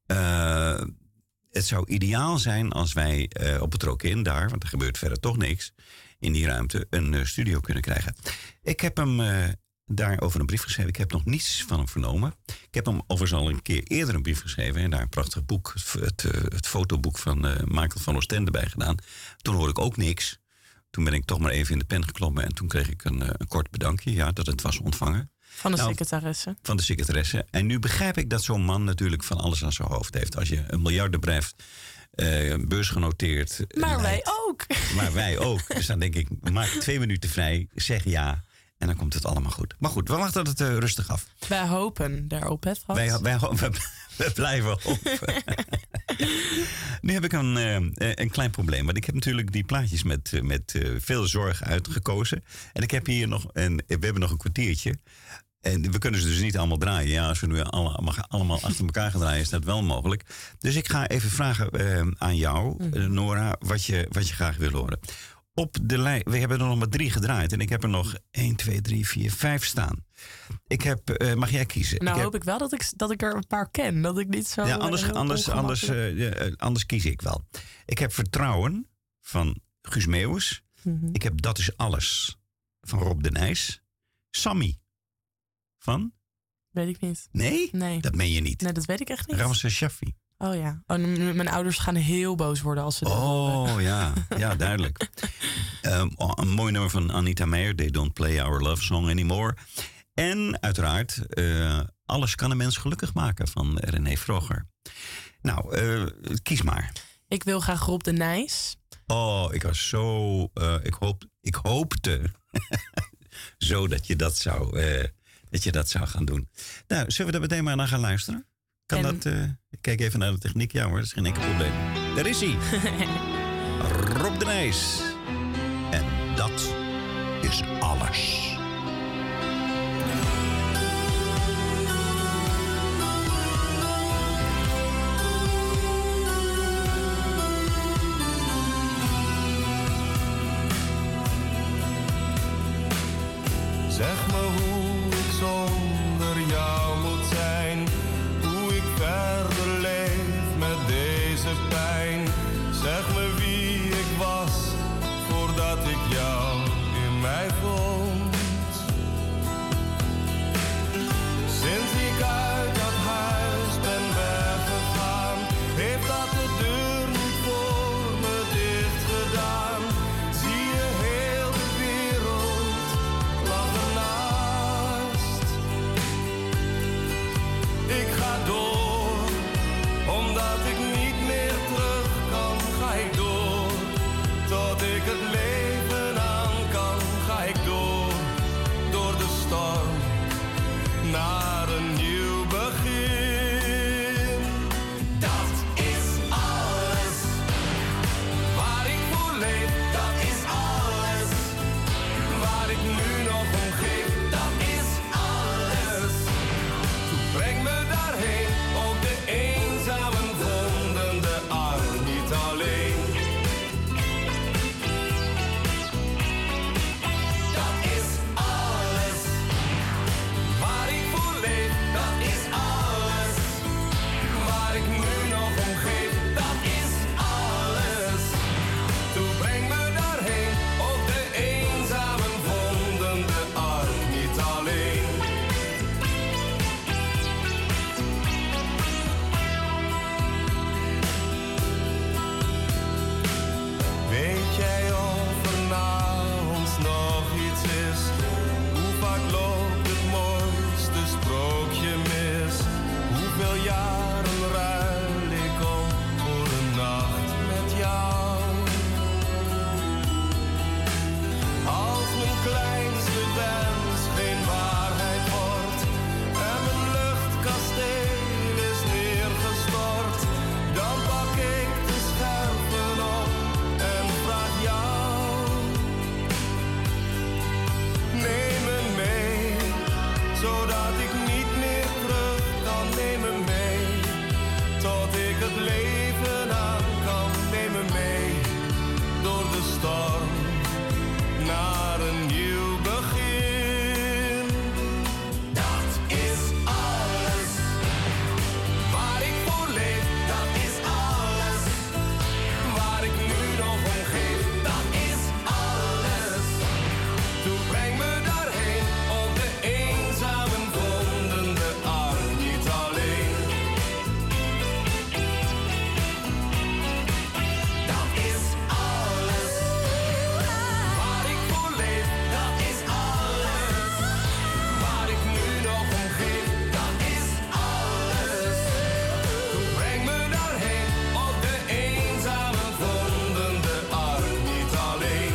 Het zou ideaal zijn als wij op het Rokin daar, want er gebeurt verder toch niks, in die ruimte een studio kunnen krijgen. Ik heb hem daarover een brief geschreven. Ik heb nog niets van hem vernomen. Ik heb hem overigens al een keer eerder een brief geschreven. En daar een prachtig boek, het fotoboek van Michael van Oostende bij gedaan. Toen hoorde ik ook niks. Toen ben ik toch maar even in de pen geklommen. En toen kreeg ik een kort bedankje. Ja, dat het was ontvangen. Van de secretaresse. Van de secretaresse. En nu begrijp ik dat zo'n man natuurlijk van alles aan zijn hoofd heeft. Als je een miljardenbedrijf beursgenoteerd. Maar wij ook. Maar wij ook. Dus dan denk ik, maak 2 minuten vrij. Zeg ja. En dan komt het allemaal goed. Maar goed, we wachten het rustig af. Wij hopen daarop, hè, Frans? We blijven hopen. Nu heb ik een klein probleem. Want ik heb natuurlijk die plaatjes met veel zorg uitgekozen. En ik heb hier nog, we hebben nog een kwartiertje. En we kunnen ze dus niet allemaal draaien. Ja, als we nu allemaal achter elkaar gaan draaien, is dat wel mogelijk. Dus ik ga even vragen aan jou, Nora, wat je graag wil horen. Op de lijst, we hebben er nog maar 3 gedraaid. En ik heb er nog 1, 2, 3, 4, 5 staan. Mag jij kiezen? Nou, hoop ik wel dat ik er een paar ken. Dat ik niet zo. Ja, anders kies ik wel. Ik heb Vertrouwen van Guus Meeuwis. Mm-hmm. Ik heb Dat is Alles van Rob de Nijs. Sammy van? Weet ik niet. Nee? Nee. Dat meen je niet. Nee, dat weet ik echt niet. Ramses Shaffi. Oh ja. Oh, mijn ouders gaan heel boos worden als ze dat horen. Ja, duidelijk. Een mooi nummer van Anita Meijer. They don't play our love song anymore. En uiteraard Alles kan een mens gelukkig maken van René Vroger. Nou, kies maar. Ik wil graag Rob de Nijs. Oh, ik was zo... Ik hoopte zo dat je dat zou gaan doen. Nou, zullen we daar meteen maar naar gaan luisteren? Kan dat? Ik kijk even naar de techniek. Ja hoor, dat is geen enkel probleem. Daar is hij. Rob de Nijs. En dat is alles. Zeg me hoe ik zonder jou moet zijn. Hoe ik verder leef met deze pijn. Zeg me wie ik was voordat ik jou in mij vond. Sinds ik uit dat huis ben weggegaan, heeft dat de deur niet voor me dicht gedaan. Zie je heel de wereld lag ernaast. Ik ga door, omdat ik niet meer terug kan, ga ik door. Tot ik het leven aan kan, ga ik door. Door de storm, naar een nieuw begin. Dat is alles, waar ik voor leef, dat is alles. Waar ik nu nog om geef, dat is alles. Toen breng me daarheen, ook de eenzamen vonden de arm niet alleen. Dat is alles, waar ik voor leef, dat is alles. Waar ik nu nog om geef, dat is alles. Toen breng me daarheen, ook de eenzamen vonden zodat ik niet meer terug kan. Neem me mee, tot ik het leven aan kan. Neem me mee, door de storm, naar een nieuw begin. Dat is alles waar ik voor leef. Dat is alles waar ik nu nog om geef. Dat is alles. Toen breng me daarheen op de eenzame vondende arm, niet alleen. Dat is alles waar ik voor leef. Dat is alles waar ik nu nog om geef. Dat is alles. Toen breng me daarheen op de eenzame vondende arm, niet alleen.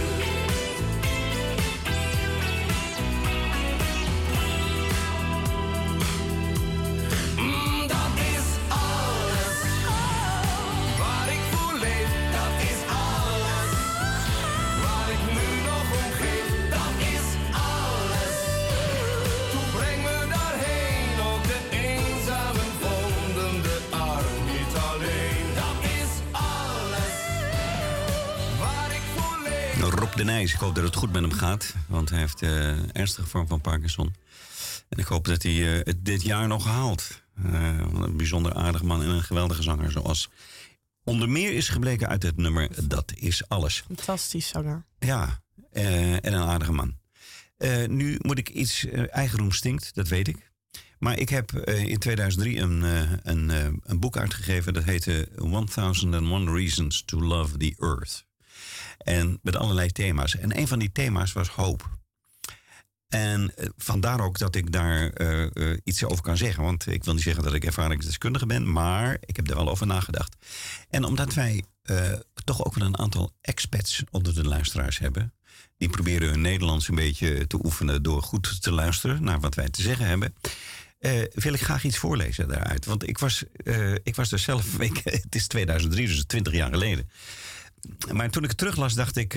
Dat is alles waar ik voor leef. Dat is alles waar ik nu nog om geef. Dat is alles. Toen breng me daarheen op de eenzame vondende arm, niet alleen. Dat is alles waar ik voor leef. Rob de Nijs, ik hoop dat het goed met hem gaat. Want hij heeft een ernstige vorm van Parkinson. En ik hoop dat hij het dit jaar nog haalt. Een bijzonder aardig man en een geweldige zanger. Zoals onder meer is gebleken uit het nummer Dat is alles. Fantastisch zanger. Ja, en een aardige man. Nu moet ik iets eigenroem stinkt, dat weet ik. Maar ik heb in 2003 een boek uitgegeven. Dat heette 1001 Reasons to Love the Earth. En met allerlei thema's. En een van die thema's was hoop. En vandaar ook dat ik daar iets over kan zeggen. Want ik wil niet zeggen dat ik ervaringsdeskundige ben, maar ik heb er wel over nagedacht. En omdat wij toch ook wel een aantal expats onder de luisteraars hebben, die proberen hun Nederlands een beetje te oefenen door goed te luisteren naar wat wij te zeggen hebben, wil ik graag iets voorlezen daaruit. Want ik was er zelf, het is 2003, dus 20 jaar geleden. Maar toen ik het teruglas, dacht ik,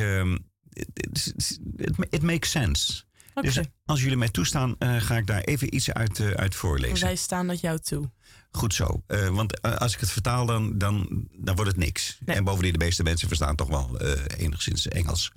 it makes sense. Okay. Dus als jullie mij toestaan, ga ik daar even iets uit voorlezen. Wij staan dat jou toe. Goed zo. Want als ik het vertaal, dan wordt het niks. Nee. En bovendien, de meeste mensen verstaan toch wel enigszins Engels.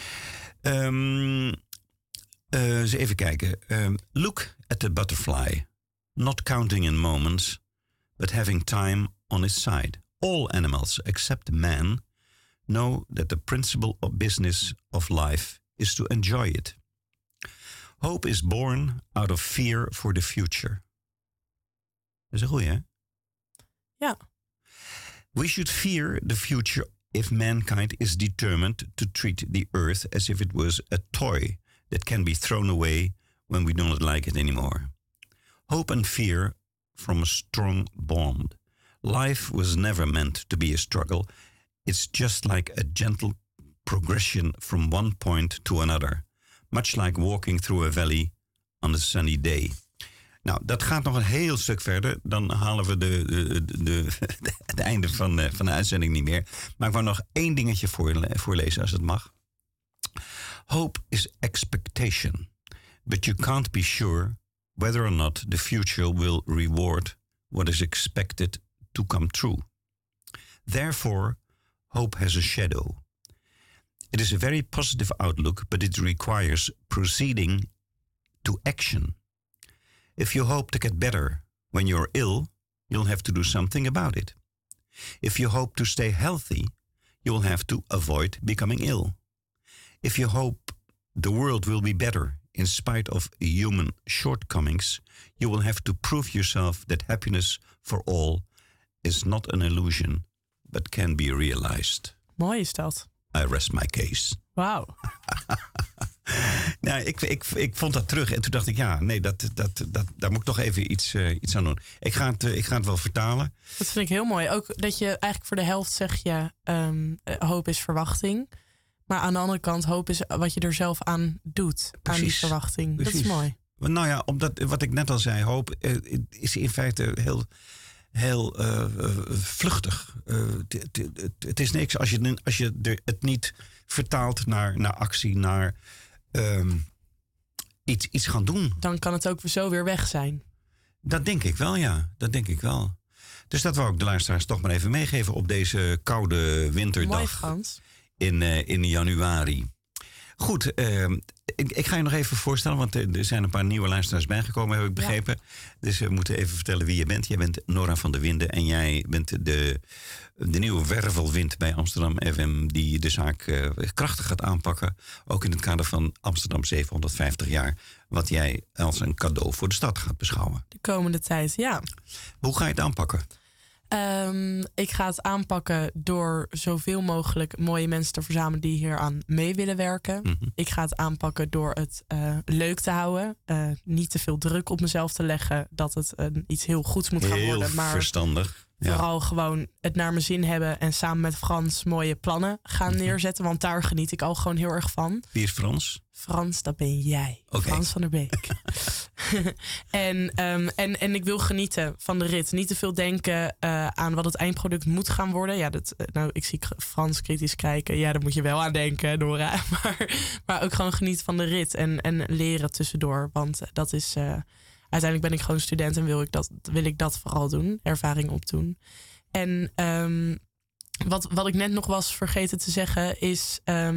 Eens even kijken. Look at the butterfly. Not counting in moments, but having time on its side. All animals, except man, know that the principal business of life is to enjoy it. Hope is born out of fear for the future. Dat is een goeie, hè? Ja. We should fear the future if mankind is determined to treat the earth as if it was a toy that can be thrown away when we do not like it anymore. Hope and fear from a strong bond. Life was never meant to be a struggle. It's just like a gentle progression from one point to another. Much like walking through a valley on a sunny day. Nou, dat gaat nog een heel stuk verder. Dan halen we het einde van de uitzending niet meer. Maar ik wou nog één dingetje voorlezen, als het mag. Hope is expectation. But you can't be sure whether or not the future will reward what is expected to come true. Therefore, hope has a shadow. It is a very positive outlook, but it requires proceeding to action. If you hope to get better when you're ill, you'll have to do something about it. If you hope to stay healthy, you'll have to avoid becoming ill. If you hope the world will be better in spite of human shortcomings, you will have to prove yourself that happiness for all is not an illusion, but can be realized. Mooi is dat. I rest my case. Wauw. Nou, ik vond dat terug en toen dacht ik, ja, nee, daar moet ik toch even iets aan doen. Ik ga het wel vertalen. Dat vind ik heel mooi. Ook dat je eigenlijk voor de helft zeg je, hoop is verwachting. Maar aan de andere kant, hoop is wat je er zelf aan doet. Precies. Aan die verwachting. Precies. Dat is mooi. Nou ja, omdat wat ik net al zei, hoop is in feite heel vluchtig. Het is niks als je het niet vertaalt naar actie, naar iets gaan doen. Dan kan het ook zo weer weg zijn. Dat denk ik wel, ja. Dat denk ik wel. Dus dat wou ik de luisteraars toch maar even meegeven op deze koude winterdag. Mooi, Frans. In januari. Goed, ik ga je nog even voorstellen, want er zijn een paar nieuwe luisteraars bijgekomen, heb ik begrepen. Ja. Dus we moeten even vertellen wie je bent. Jij bent Nora van der Winden en jij bent de nieuwe wervelwind bij Amsterdam FM die de zaak krachtig gaat aanpakken. Ook in het kader van Amsterdam 750 jaar, wat jij als een cadeau voor de stad gaat beschouwen. De komende tijd, ja. Hoe ga je het aanpakken? Ik ga het aanpakken door zoveel mogelijk mooie mensen te verzamelen die hier aan mee willen werken. Mm-hmm. Ik ga het aanpakken door het leuk te houden. Niet te veel druk op mezelf te leggen dat het iets heel goeds moet gaan worden. Heel Maar verstandig. Ja. Vooral gewoon het naar mijn zin hebben en samen met Frans mooie plannen gaan neerzetten. Want daar geniet ik al gewoon heel erg van. Wie is Frans? Frans, dat ben jij. Okay. Frans van der Beek. En ik wil genieten van de rit. Niet te veel denken aan wat het eindproduct moet gaan worden. Ja, ik zie Frans kritisch kijken. Ja, daar moet je wel aan denken, Nora. Maar ook gewoon genieten van de rit. En leren tussendoor. Want dat is... uiteindelijk ben ik gewoon student en wil ik dat vooral doen. Ervaring opdoen. En wat ik net nog was vergeten te zeggen is...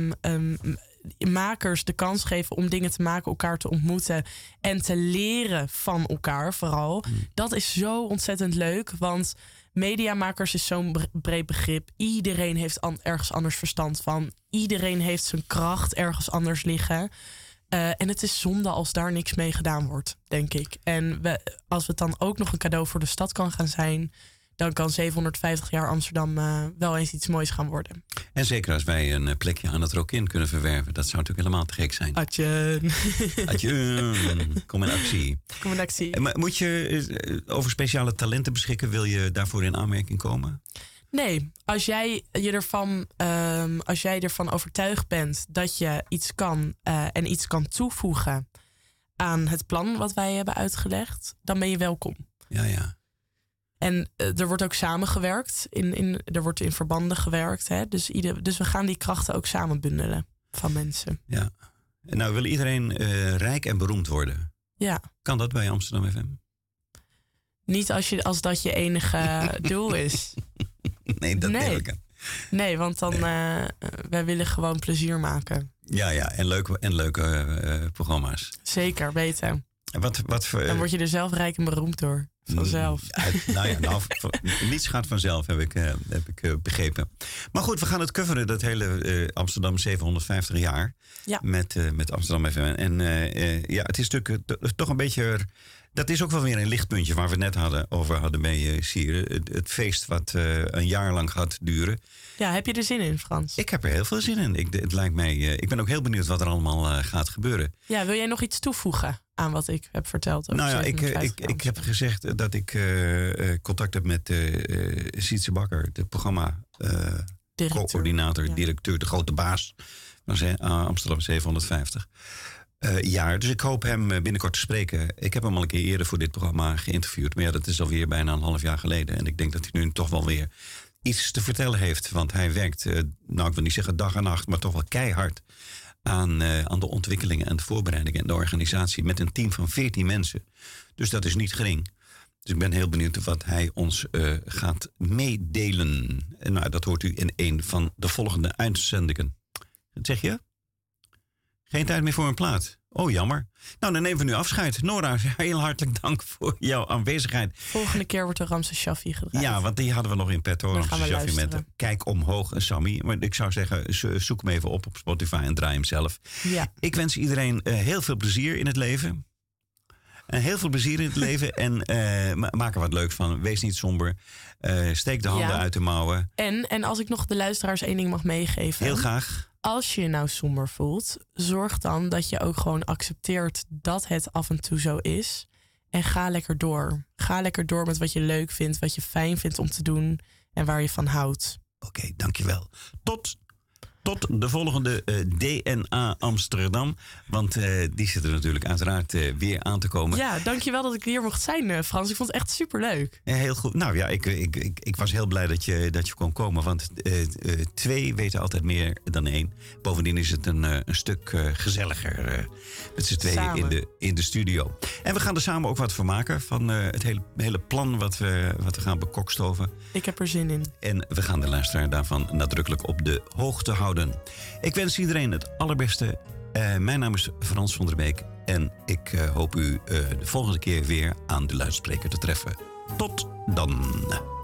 makers de kans geven om dingen te maken, elkaar te ontmoeten en te leren van elkaar vooral. Dat is zo ontzettend leuk, want mediamakers is zo'n breed begrip. Iedereen heeft ergens anders verstand van. Iedereen heeft zijn kracht ergens anders liggen. En het is zonde als daar niks mee gedaan wordt, denk ik. En als het dan ook nog een cadeau voor de stad kan gaan zijn, dan kan 750 jaar Amsterdam wel eens iets moois gaan worden. En zeker als wij een plekje aan het Rokin kunnen verwerven. Dat zou natuurlijk helemaal te gek zijn. Atje. Kom in actie. Kom in actie. Maar moet je over speciale talenten beschikken? Wil je daarvoor in aanmerking komen? Nee, als jij ervan overtuigd bent dat je iets kan en iets kan toevoegen aan het plan wat wij hebben uitgelegd, dan ben je welkom. Ja. En er wordt ook samengewerkt. Er wordt in verbanden gewerkt. Hè? Dus we gaan die krachten ook samen bundelen van mensen. Ja. En nou wil iedereen rijk en beroemd worden. Ja. Kan dat bij Amsterdam FM? Niet als dat je enige doel is. Nee, dat denk ik. Nee, want dan wij willen gewoon plezier maken. Ja, en leuke programma's. Zeker, weten. Wat voor, dan word je er zelf rijk en beroemd door. Vanzelf. Niets gaat vanzelf, heb ik begrepen. Maar goed, we gaan het coveren, dat hele Amsterdam 750 jaar. Ja. Met Amsterdam FM. En het is natuurlijk toch een beetje... Dat is ook wel weer een lichtpuntje waar we het net over hadden mee, Sieren. Het feest wat een jaar lang gaat duren. Ja, heb je er zin in, Frans? Ik heb er heel veel zin in. Het lijkt mij, ik ben ook heel benieuwd wat er allemaal gaat gebeuren. Ja, wil jij nog iets toevoegen aan wat ik heb verteld? Nou ja, ik heb gezegd dat ik contact heb met Sietse Bakker, de programma-coördinator, directeur, de grote baas van Amsterdam 750. Dus ik hoop hem binnenkort te spreken. Ik heb hem al een keer eerder voor dit programma geïnterviewd. Maar ja, dat is alweer bijna een half jaar geleden. En ik denk dat hij nu toch wel weer iets te vertellen heeft. Want hij werkt, ik wil niet zeggen dag en nacht, maar toch wel keihard aan de ontwikkelingen en de voorbereidingen en de organisatie met een team van 14 mensen. Dus dat is niet gering. Dus ik ben heel benieuwd wat hij ons gaat meedelen. En nou, dat hoort u in een van de volgende uitzendingen. Wat zeg je? Geen tijd meer voor een plaat. Oh, jammer. Nou, dan nemen we nu afscheid. Nora, heel hartelijk dank voor jouw aanwezigheid. Volgende keer wordt er Ramses Shaffi gedraaid. Ja, want die hadden we nog in petto. Ramses Shaffi met Kijk omhoog en Sammy. Maar ik zou zeggen, zoek hem even op Spotify en draai hem zelf. Ja. Ik wens iedereen heel veel plezier in het leven. En heel veel plezier in het leven. En maak er wat leuks van. Wees niet somber. Steek de handen uit de mouwen. En als ik nog de luisteraars één ding mag meegeven. Heel graag. Als je je nou somber voelt, zorg dan dat je ook gewoon accepteert dat het af en toe zo is. En ga lekker door. Ga lekker door met wat je leuk vindt, wat je fijn vindt om te doen en waar je van houdt. Oké, dankjewel. Tot Tot de volgende DNA Amsterdam. Want die zit er natuurlijk uiteraard weer aan te komen. Ja, dankjewel dat ik hier mocht zijn, Frans. Ik vond het echt superleuk. Heel goed. Nou ja, ik was heel blij dat je kon komen. Want 2 weten altijd meer dan 1. Bovendien is het een stuk gezelliger met z'n tweeën in de studio. En we gaan er samen ook wat van maken. Van het hele plan wat we gaan bekokstoven. Ik heb er zin in. En we gaan de luisteraar daarvan nadrukkelijk op de hoogte houden. Ik wens iedereen het allerbeste. Mijn naam is Frans van der Beek. En ik hoop u de volgende keer weer aan de luidspreker te treffen. Tot dan.